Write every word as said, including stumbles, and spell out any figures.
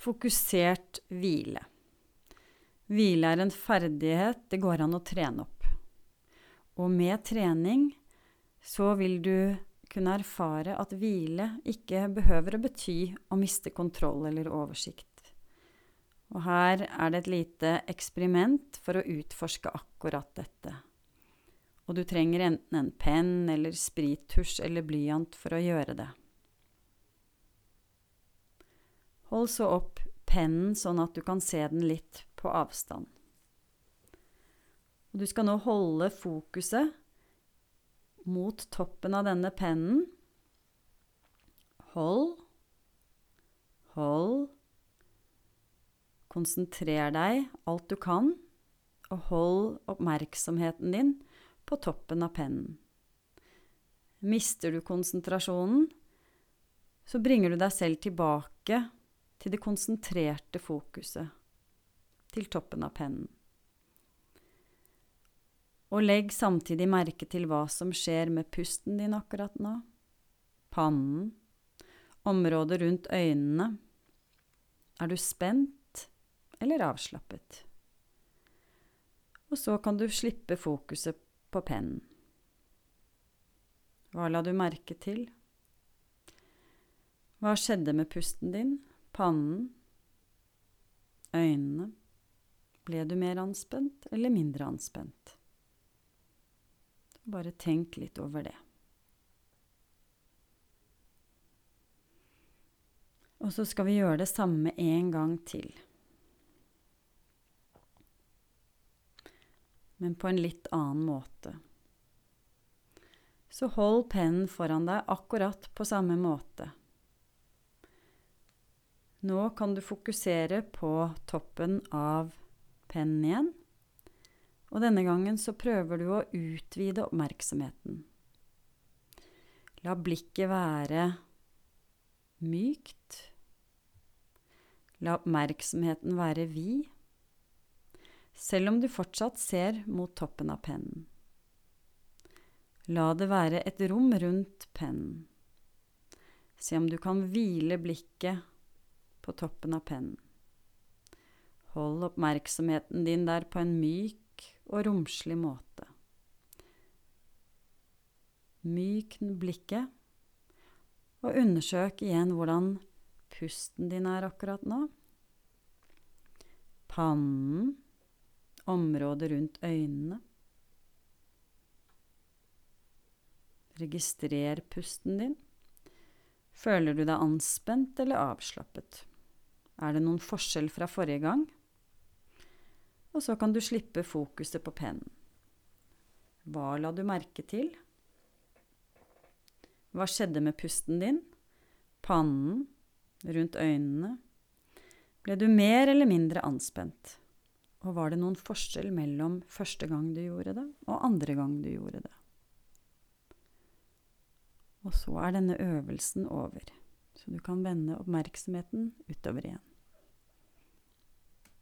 Fokusert hvile. Hvile er en ferdighet det går an å trene opp. Og med trening så vil du kunne erfare at hvile ikke behøver å bety å miste kontroll eller oversikt. Og her er det et lite eksperiment for å utforske akkurat dette. Og du trenger enten en penn eller sprittusj eller blyant for å gjøre det. Hold så opp pennen sånn at du kan se den litt på avstand. Og du skal nå holde fokuset mot toppen av denne pennen. Hold. Hold. Konsentrer deg alt du kan, og hold oppmerksomheten din på toppen av pennen. Mister du konsentrasjonen, så bringer du deg selv tilbake til det konsentrerte fokuset, til toppen av pennen. Og legg samtidig merke til hva som skjer med pusten din akkurat nå. Pannen, området rundt øynene. Er du spent eller avslappet? Og så kan du slippe fokuset på pennen. Hva la du merke til? Hva skjedde med pusten din, pannen, øynene? Ble du mer anspent eller mindre anspent? Bare tenk litt over det. Og så skal vi gjøre det samme en gang til. Men på en litt annen måte. Så hold pennen foran deg akkurat på samme måte. Nå kan du fokusere på toppen av pennen igjen. Og denne gangen så prøver du å utvide oppmerksomheten. La blikket være mykt. La oppmerksomheten være vid, selv om du fortsatt ser mot toppen av pennen. La det være et rom rundt pennen. Se om du kan hvile blikket på toppen av pennen. Hold oppmerksomheten din der på en myk og romslig måte. Mykn blikket, og undersøk igjen hvordan pusten din er akkurat nå. Pannen, området rundt øynene. Registrer pusten din. Føler du deg anspent eller avslappet? Er det noen forskjell fra forrige gang? Og så kan du slippe fokuset på pennen. Hva la du merke til? Hva skjedde med pusten din? Pannen, rundt øynene? Ble du mer eller mindre anspent? Og var det noen forskjell mellom første gang du gjorde det, og andre gang du gjorde det? Og så er denne øvelsen over, så du kan vende oppmerksomheten utover igjen.